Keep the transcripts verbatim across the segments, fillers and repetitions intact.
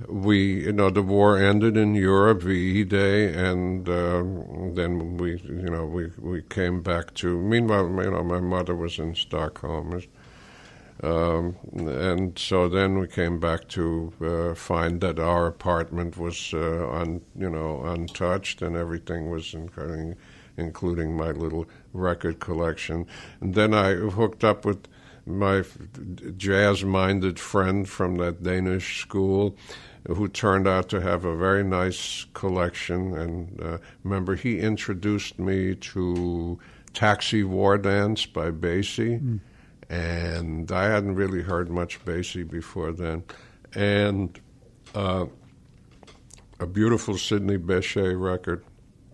we, you know, the war ended in Europe, V E Day, and uh, then we, you know, we, we came back to. Meanwhile, you know, my mother was in Stockholm, um, and so then we came back to uh, find that our apartment was, uh, un, you know, untouched, and everything was including, including my little record collection. And then I hooked up with my jazz-minded friend from that Danish school, who turned out to have a very nice collection. And uh, remember, he introduced me to Taxi War Dance by Basie, mm. and I hadn't really heard much Basie before then. And uh, a beautiful Sidney Bechet record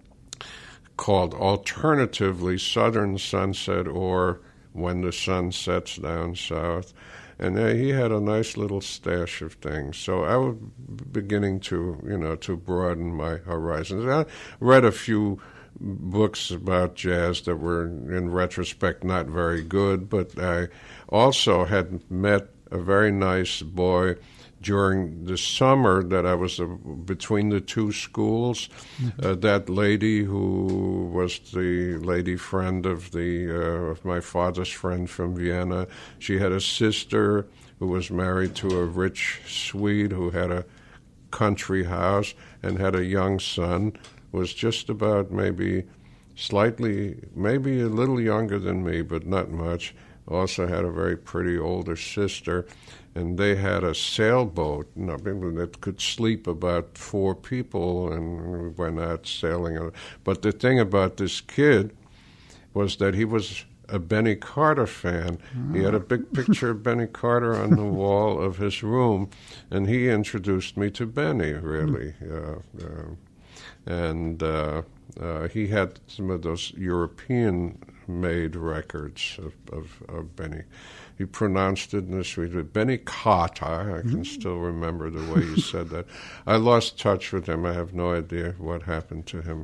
called alternatively Southern Sunset or When the Sun Sets Down South. And uh, he had a nice little stash of things. So I was beginning to, you know, to broaden my horizons. I read a few books about jazz that were, in retrospect, not very good, but I also had met a very nice boy during the summer that I was uh, between the two schools. Mm-hmm. Uh, that lady who was the lady friend of the uh, of my father's friend from Vienna, she had a sister who was married to a rich Swede who had a country house and had a young son, was just about maybe slightly, maybe a little younger than me, but not much. Also had a very pretty older sister, and they had a sailboat, you know, that could sleep about four people, and we went out sailing. But the thing about this kid was that he was a Benny Carter fan. Mm. He had a big picture of Benny Carter on the wall of his room, and he introduced me to Benny, really. Mm. Uh, uh, and uh, uh, he had some of those European-made records of, of, of Benny. He pronounced it in the Swedish, Benny Carter. I can mm-hmm. still remember the way he said that. I lost touch with him. I have no idea what happened to him,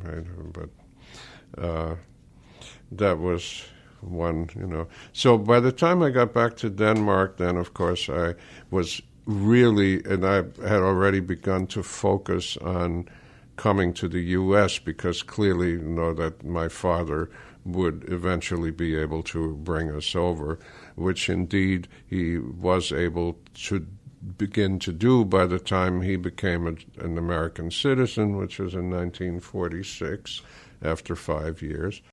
but uh, that was one, you know. So by the time I got back to Denmark, then, of course, I was really, and I had already begun to focus on coming to the U S because clearly, you know, that my father would eventually be able to bring us over, which indeed he was able to begin to do by the time he became a, an American citizen, which was in nineteen forty-six, after five years.